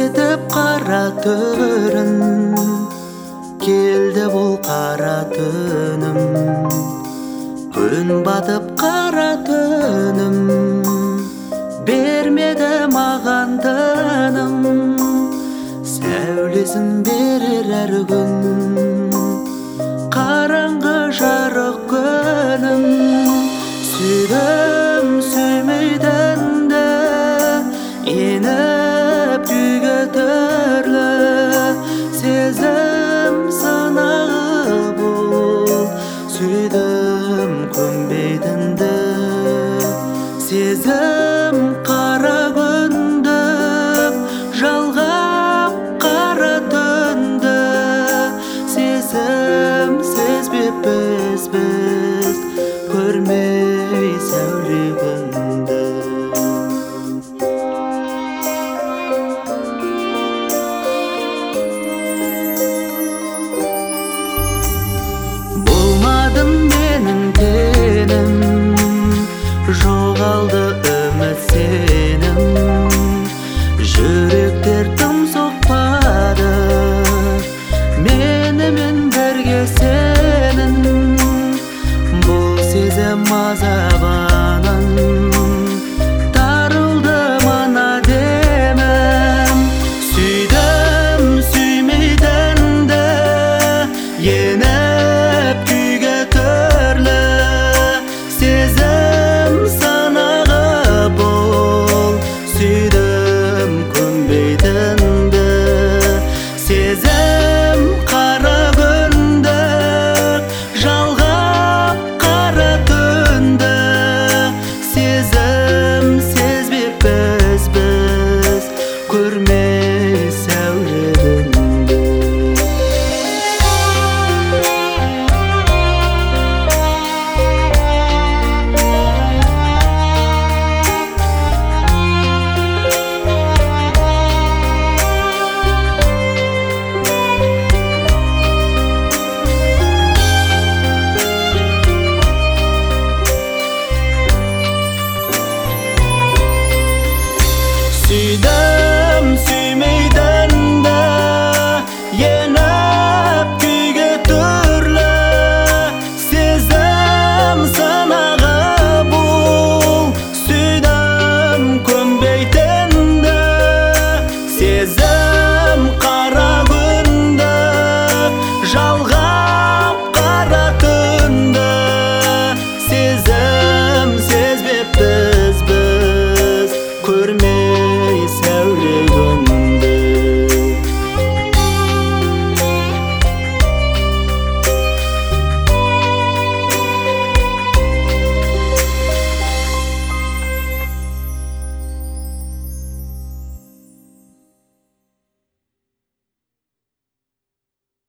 етіп қара төрін, келді бұл қара түнім. Күн батып қара түнім, бермеді маған тыным. Сәулесін берер әр күн, қараңғы жарық күнім. Сүйдім сүймейтінді, еніп күйге түрлі. Сезім сынағы бұл, сүйдім көнбейтінді. Сезім қара күнді, жалғап қара түнді. Сезім сезбеппіз біз, көрмей сәуле күнді. Болмадым менің тенім, жоғалды үміт сенім. Жүректер тым соқпады, менімен бірге сенің. Бұл сезім азабы